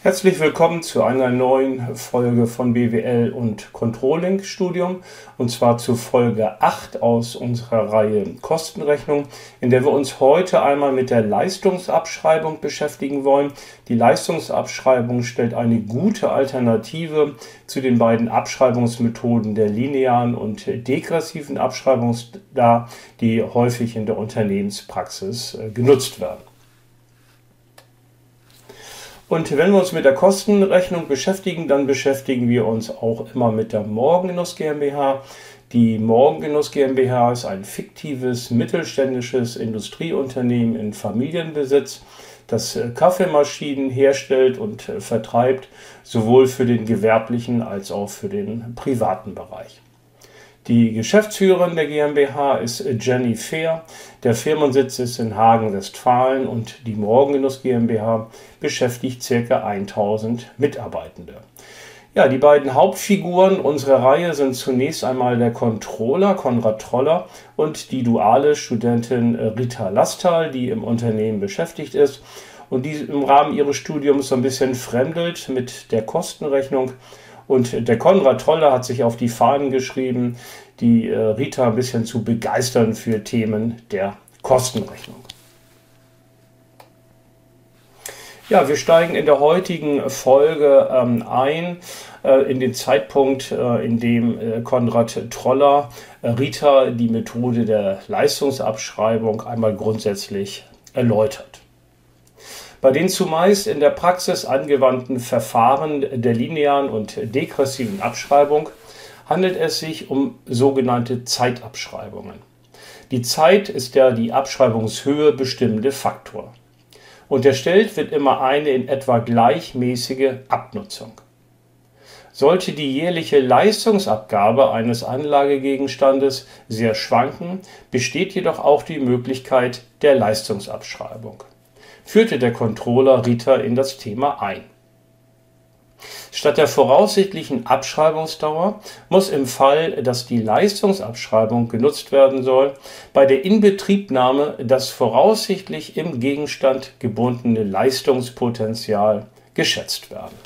Herzlich willkommen zu einer neuen Folge von BWL und Controlling Studium, und zwar zu Folge 8 aus unserer Reihe Kostenrechnung, in der wir uns heute einmal mit der Leistungsabschreibung beschäftigen wollen. Die Leistungsabschreibung stellt eine gute Alternative zu den beiden Abschreibungsmethoden der linearen und degressiven Abschreibung dar, die häufig in der Unternehmenspraxis genutzt werden. Und wenn wir uns mit der Kostenrechnung beschäftigen, dann beschäftigen wir uns auch immer mit der Morgengenuss GmbH. Die Morgengenuss GmbH ist ein fiktives mittelständisches Industrieunternehmen in Familienbesitz, das Kaffeemaschinen herstellt und vertreibt, sowohl für den gewerblichen als auch für den privaten Bereich. Die Geschäftsführerin der GmbH ist Jenny Fehr. Der Firmensitz ist in Hagen, Westfalen, und die Morgengenuss GmbH beschäftigt ca. 1000 Mitarbeitende. Ja, die beiden Hauptfiguren unserer Reihe sind zunächst einmal der Controller Konrad Troller und die duale Studentin Rita Lastal, die im Unternehmen beschäftigt ist und die im Rahmen ihres Studiums so ein bisschen fremdelt mit der Kostenrechnung. Und der Konrad Troller hat sich auf die Fahnen geschrieben, die Rita ein bisschen zu begeistern für Themen der Kostenrechnung. Ja, wir steigen in der heutigen Folge ein in den Zeitpunkt, in dem Konrad Troller Rita die Methode der Leistungsabschreibung einmal grundsätzlich erläutert. Bei den zumeist in der Praxis angewandten Verfahren der linearen und degressiven Abschreibung handelt es sich um sogenannte Zeitabschreibungen. Die Zeit ist der die Abschreibungshöhe bestimmende Faktor. Unterstellt wird immer eine in etwa gleichmäßige Abnutzung. Sollte die jährliche Leistungsabgabe eines Anlagegegenstandes sehr schwanken, besteht jedoch auch die Möglichkeit der Leistungsabschreibung. Führte der Controller Rita in das Thema ein. Statt der voraussichtlichen Abschreibungsdauer muss im Fall, dass die Leistungsabschreibung genutzt werden soll, bei der Inbetriebnahme das voraussichtlich im Gegenstand gebundene Leistungspotenzial geschätzt werden.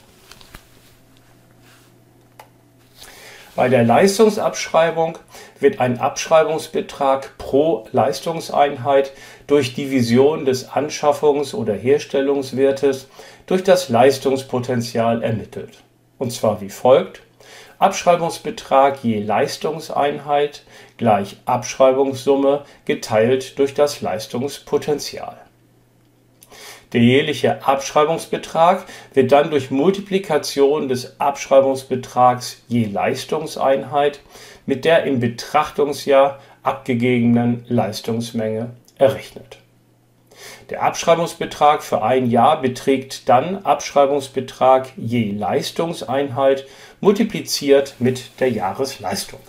Bei der Leistungsabschreibung wird ein Abschreibungsbetrag pro Leistungseinheit durch Division des Anschaffungs- oder Herstellungswertes durch das Leistungspotenzial ermittelt. Und zwar wie folgt: Abschreibungsbetrag je Leistungseinheit gleich Abschreibungssumme geteilt durch das Leistungspotenzial. Der jährliche Abschreibungsbetrag wird dann durch Multiplikation des Abschreibungsbetrags je Leistungseinheit mit der im Betrachtungsjahr abgegebenen Leistungsmenge errechnet. Der Abschreibungsbetrag für ein Jahr beträgt dann Abschreibungsbetrag je Leistungseinheit multipliziert mit der Jahresleistung.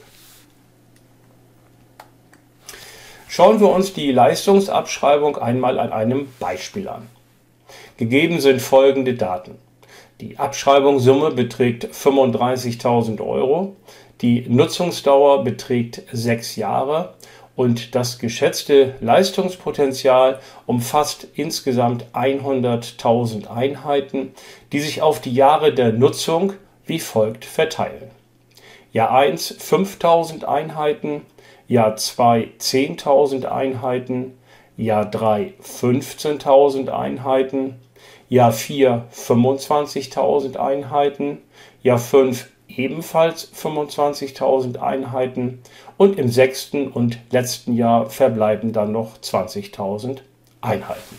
Schauen wir uns die Leistungsabschreibung einmal an einem Beispiel an. Gegeben sind folgende Daten. Die Abschreibungssumme beträgt 35.000 €, die Nutzungsdauer beträgt 6 Jahre und das geschätzte Leistungspotenzial umfasst insgesamt 100.000 Einheiten, die sich auf die Jahre der Nutzung wie folgt verteilen. Jahr 1 5.000 Einheiten, Jahr 2 10.000 Einheiten, Jahr 3 15.000 Einheiten, Jahr 4 25.000 Einheiten, Jahr 5 ebenfalls 25.000 Einheiten und im 6. und letzten Jahr verbleiben dann noch 20.000 Einheiten.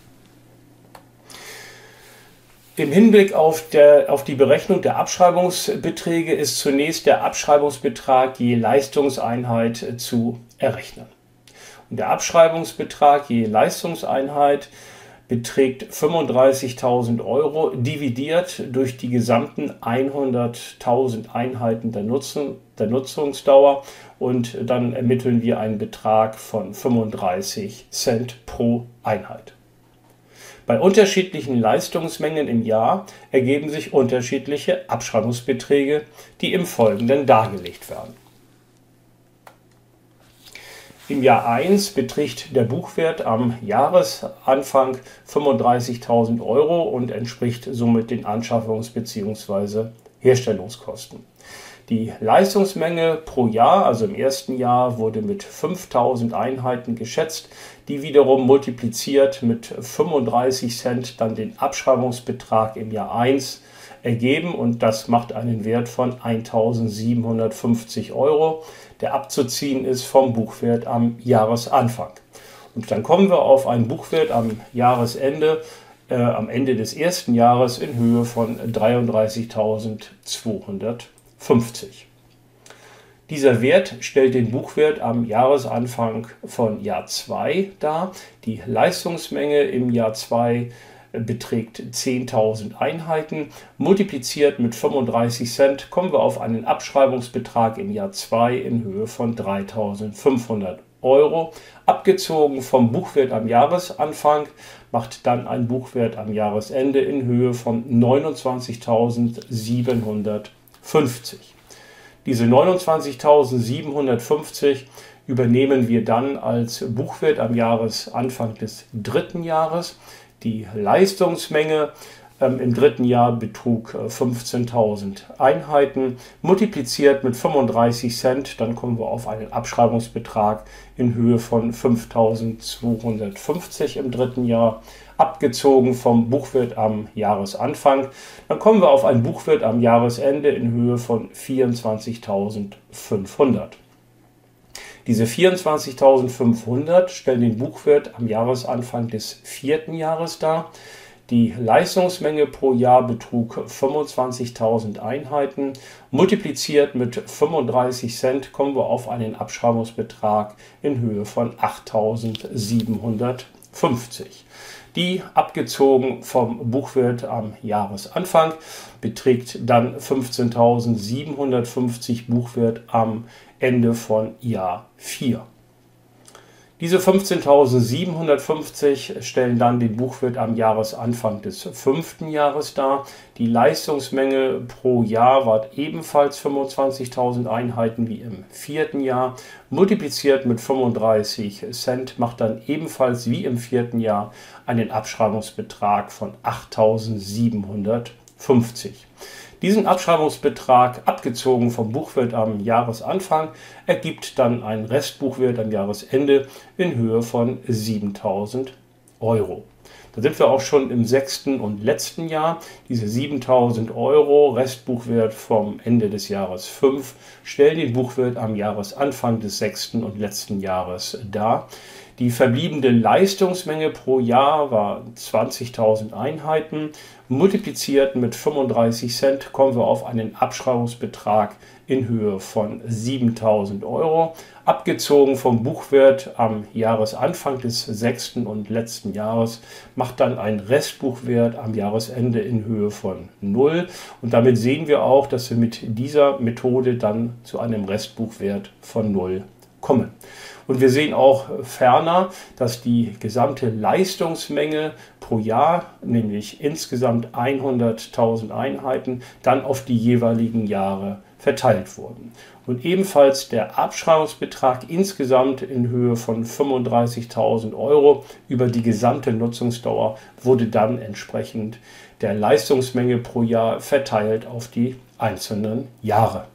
Im Hinblick auf die Berechnung der Abschreibungsbeträge ist zunächst der Abschreibungsbetrag je Leistungseinheit zu errechnen. Und der Abschreibungsbetrag je Leistungseinheit beträgt 35.000 € dividiert durch die gesamten 100.000 Einheiten der Nutzungsdauer, und dann ermitteln wir einen Betrag von 35 Cent pro Einheit. Bei unterschiedlichen Leistungsmengen im Jahr ergeben sich unterschiedliche Abschreibungsbeträge, die im Folgenden dargelegt werden. Im Jahr 1 beträgt der Buchwert am Jahresanfang 35.000 € und entspricht somit den Anschaffungs- bzw. Herstellungskosten. Die Leistungsmenge pro Jahr, also im ersten Jahr, wurde mit 5.000 Einheiten geschätzt, die wiederum multipliziert mit 35 Cent dann den Abschreibungsbetrag im Jahr 1 ergeben, und das macht einen Wert von 1.750 €, der abzuziehen ist vom Buchwert am Jahresanfang. Und dann kommen wir auf einen Buchwert am Jahresende, am Ende des ersten Jahres in Höhe von 33.250. Dieser Wert stellt den Buchwert am Jahresanfang von Jahr 2 dar. Die Leistungsmenge im Jahr 2 beträgt 10.000 Einheiten. Multipliziert mit 35 Cent kommen wir auf einen Abschreibungsbetrag im Jahr 2 in Höhe von 3.500 €. Abgezogen vom Buchwert am Jahresanfang macht dann ein Buchwert am Jahresende in Höhe von 29.750. Diese 29.750 übernehmen wir dann als Buchwert am Jahresanfang des dritten Jahres. Die Leistungsmenge im dritten Jahr betrug 15.000 Einheiten, multipliziert mit 35 Cent, dann kommen wir auf einen Abschreibungsbetrag in Höhe von 5.250 im dritten Jahr, abgezogen vom Buchwert am Jahresanfang. Dann kommen wir auf einen Buchwert am Jahresende in Höhe von 24.500. Diese 24.500 stellen den Buchwert am Jahresanfang des vierten Jahres dar. Die Leistungsmenge pro Jahr betrug 25.000 Einheiten. Multipliziert mit 35 Cent kommen wir auf einen Abschreibungsbetrag in Höhe von 8.750. Die, abgezogen vom Buchwert am Jahresanfang, beträgt dann 15.750 Buchwert am Ende von Jahr 4. Diese 15.750 stellen dann den Buchwert am Jahresanfang des fünften Jahres dar. Die Leistungsmenge pro Jahr war ebenfalls 25.000 Einheiten wie im vierten Jahr. Multipliziert mit 35 Cent macht dann ebenfalls wie im vierten Jahr einen Abschreibungsbetrag von 8.750. Diesen Abschreibungsbetrag, abgezogen vom Buchwert am Jahresanfang, ergibt dann einen Restbuchwert am Jahresende in Höhe von 7.000 €. Da sind wir auch schon im sechsten und letzten Jahr. Diese 7.000 € Restbuchwert vom Ende des Jahres 5 stellen den Buchwert am Jahresanfang des sechsten und letzten Jahres dar. Die verbliebene Leistungsmenge pro Jahr war 20.000 Einheiten. Multipliziert mit 35 Cent kommen wir auf einen Abschreibungsbetrag in Höhe von 7.000 €. Abgezogen vom Buchwert am Jahresanfang des sechsten und letzten Jahres macht dann ein Restbuchwert am Jahresende in Höhe von 0. Und damit sehen wir auch, dass wir mit dieser Methode dann zu einem Restbuchwert von 0 kommen. Und wir sehen auch ferner, dass die gesamte Leistungsmenge pro Jahr, nämlich insgesamt 100.000 Einheiten, dann auf die jeweiligen Jahre verteilt wurden. Und ebenfalls der Abschreibungsbetrag insgesamt in Höhe von 35.000 € über die gesamte Nutzungsdauer wurde dann entsprechend der Leistungsmenge pro Jahr verteilt auf die einzelnen Jahre.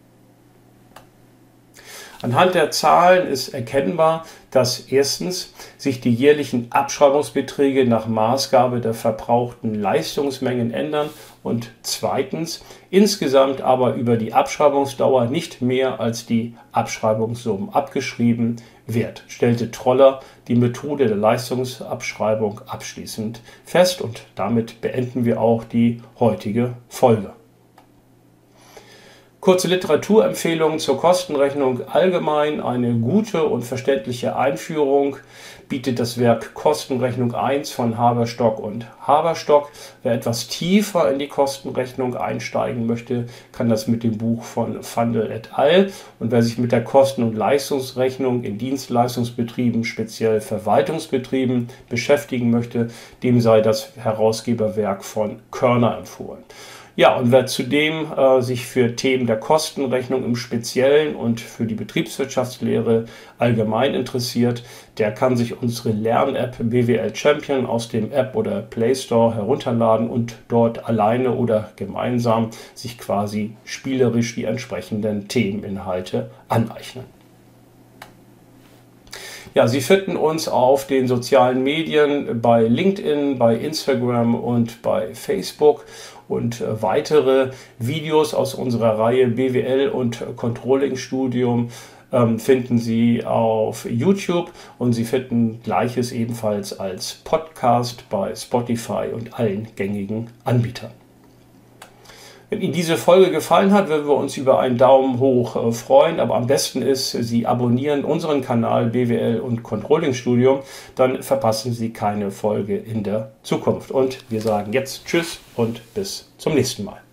Anhand der Zahlen ist erkennbar, dass erstens sich die jährlichen Abschreibungsbeträge nach Maßgabe der verbrauchten Leistungsmengen ändern und zweitens insgesamt aber über die Abschreibungsdauer nicht mehr als die Abschreibungssummen abgeschrieben wird, stellte Troller die Methode der Leistungsabschreibung abschließend fest, und damit beenden wir auch die heutige Folge. Kurze Literaturempfehlungen zur Kostenrechnung allgemein. Eine gute und verständliche Einführung bietet das Werk Kostenrechnung 1 von Haberstock und Haberstock. Wer etwas tiefer in die Kostenrechnung einsteigen möchte, kann das mit dem Buch von Vandel et al. Und wer sich mit der Kosten- und Leistungsrechnung in Dienstleistungsbetrieben, speziell Verwaltungsbetrieben, beschäftigen möchte, dem sei das Herausgeberwerk von Körner empfohlen. Ja, und wer zudem sich für Themen der Kostenrechnung im Speziellen und für die Betriebswirtschaftslehre allgemein interessiert, der kann sich unsere Lern-App BWL Champion aus dem App oder Play Store herunterladen und dort alleine oder gemeinsam sich quasi spielerisch die entsprechenden Themeninhalte aneignen. Ja, Sie finden uns auf den sozialen Medien bei LinkedIn, bei Instagram und bei Facebook und weitere Videos aus unserer Reihe BWL und Controlling Studium finden Sie auf YouTube und Sie finden Gleiches ebenfalls als Podcast bei Spotify und allen gängigen Anbietern. Wenn Ihnen diese Folge gefallen hat, würden wir uns über einen Daumen hoch freuen, aber am besten ist, Sie abonnieren unseren Kanal BWL und Controlling Studium, dann verpassen Sie keine Folge in der Zukunft. Und wir sagen jetzt Tschüss und bis zum nächsten Mal.